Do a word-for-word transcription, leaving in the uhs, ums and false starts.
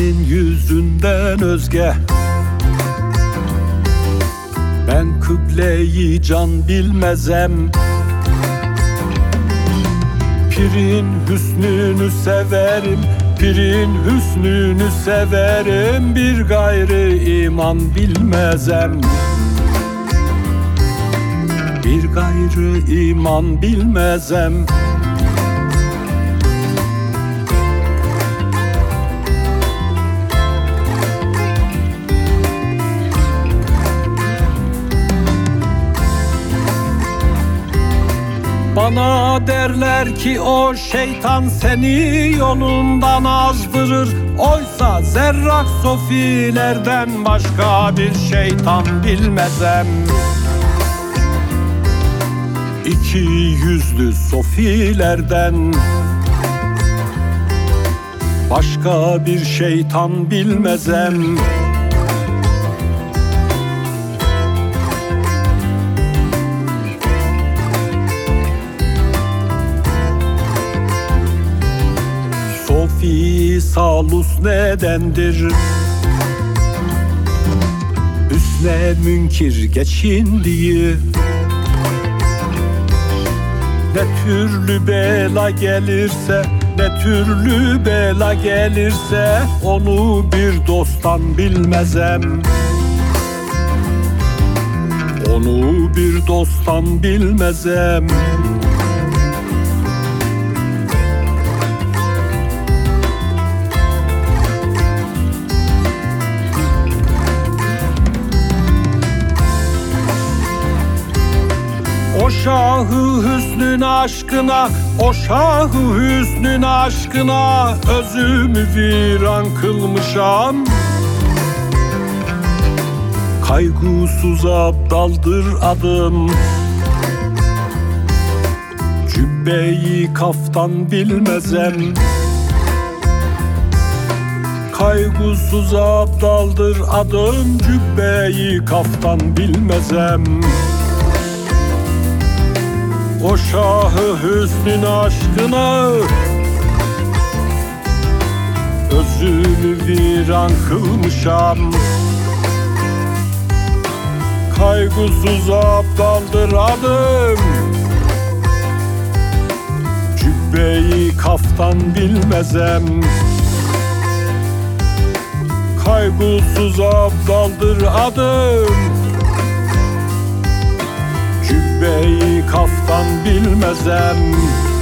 Senin yüzünden özge ben kıbleyi can bilmezem. Pirin hüsnünü severim, pirin hüsnünü severim, bir gayrı iman bilmezem. Bir gayrı iman bilmezem. Bana derler ki o şeytan seni yolundan azdırır. Oysa zerrak sofilerden başka bir şeytan bilmezem. İki yüzlü sofilerden başka bir şeytan bilmezem. Sofi salus nedendir? Üsne münkir geçindiği, ne türlü bela gelirse, ne türlü bela gelirse onu bir dosttan bilmezem. Onu bir dosttan bilmezem. O şahı hüsnün aşkına, o şahı hüsnün aşkına özümü viran kılmışam. Kaygısız abdaldır adım, cübbeyi kaftan bilmezem. Kaygısız abdaldır adım, cübbeyi kaftan bilmezem. O şahı hüsnün aşkına özümü viran kılmışam. Kaygısız abdaldır adım, cübbeyi kaftan bilmezem. Kaygısız abdaldır adım, cübbeyi kaftan bilmezem.